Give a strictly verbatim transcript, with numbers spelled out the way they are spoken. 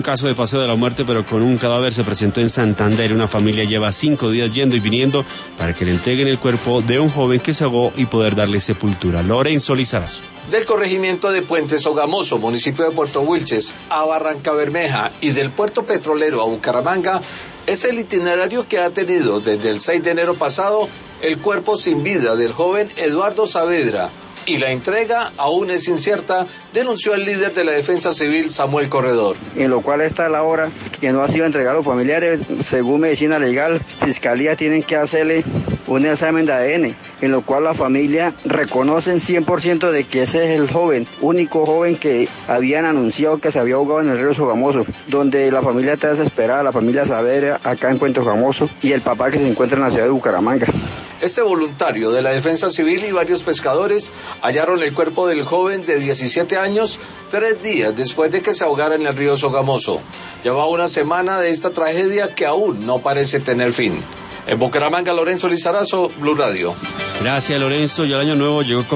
Caso de paseo de la muerte, pero con un cadáver, se presentó en Santander. Una familia lleva cinco días yendo y viniendo para que le entreguen el cuerpo de un joven que se ahogó y poder darle sepultura. Lorenzo Lizarazo. Del corregimiento de Puente Sogamoso, municipio de Puerto Wilches, a Barranca Bermeja, y del puerto petrolero a Bucaramanga, es el itinerario que ha tenido desde el seis de enero pasado el cuerpo sin vida del joven Eduardo Saavedra, y la entrega aún es incierta, denunció el líder de la Defensa Civil, Samuel Corredor. En lo cual está la hora que no ha sido entregado a los familiares. Según medicina legal, fiscalía tienen que hacerle un examen de A D N, en lo cual la familia reconocen cien por ciento de que ese es el joven, único joven que habían anunciado que se había ahogado en el río Sogamoso, donde la familia está desesperada, la familia Saavedra acá en Puente Sogamoso y el papá que se encuentra en la ciudad de Bucaramanga. Este voluntario de la Defensa Civil y varios pescadores hallaron el cuerpo del joven de diecisiete años tres días después de que se ahogara en el río Sogamoso. Lleva una semana de esta tragedia que aún no parece tener fin. En Bucaramanga, Lorenzo Lizarazo, Blue Radio. Gracias, Lorenzo. Y el año nuevo llegó con